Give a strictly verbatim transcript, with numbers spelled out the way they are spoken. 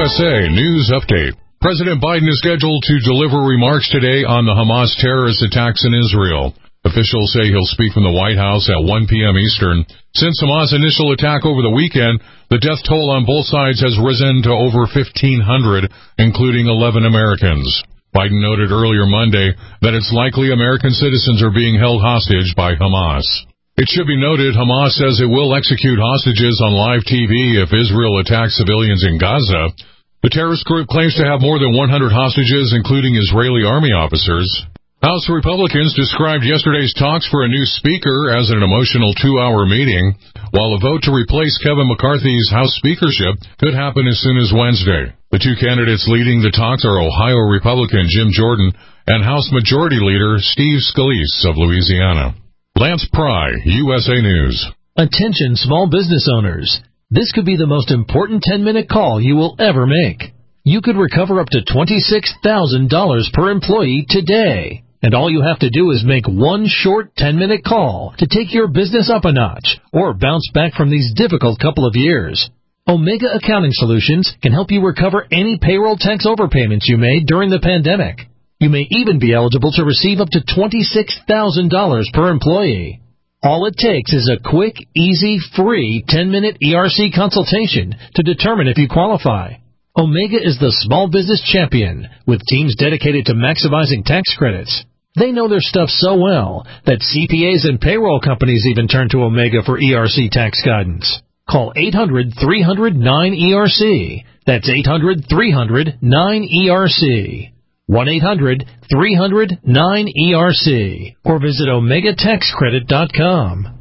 S A News Update. President Biden is scheduled to deliver remarks today on the Hamas terrorist attacks in Israel. Officials say he'll speak from the White House at one p.m. Eastern. Since Hamas' initial attack over the weekend, the death toll on both sides has risen to over fifteen hundred, including eleven Americans. Biden noted earlier Monday that it's likely American citizens are being held hostage by Hamas. It should be noted Hamas says it will execute hostages on live T V if Israel attacks civilians in Gaza. The terrorist group claims to have more than one hundred hostages, including Israeli army officers. House Republicans described yesterday's talks for a new speaker as an emotional two-hour meeting, while a vote to replace Kevin McCarthy's House speakership could happen as soon as Wednesday. The two candidates leading the talks are Ohio Republican Jim Jordan and House Majority Leader Steve Scalise of Louisiana. Lance Pry, U S A News. Attention small business owners. This could be the most important ten-minute call you will ever make. You could recover up to twenty-six thousand dollars per employee today. And all you have to do is make one short ten-minute call to take your business up a notch or bounce back from these difficult couple of years. Omega Accounting Solutions can help you recover any payroll tax overpayments you made during the pandemic. You may even be eligible to receive up to twenty-six thousand dollars per employee. All it takes is a quick, easy, free ten-minute E R C consultation to determine if you qualify. Omega is the small business champion with teams dedicated to maximizing tax credits. They know their stuff so well that C P As and payroll companies even turn to Omega for E R C tax guidance. Call eight hundred, three hundred, nine E R C. That's eight hundred, three hundred, nine E R C. one eight hundred, three hundred, nine E R C. Or visit omega tax credit dot com.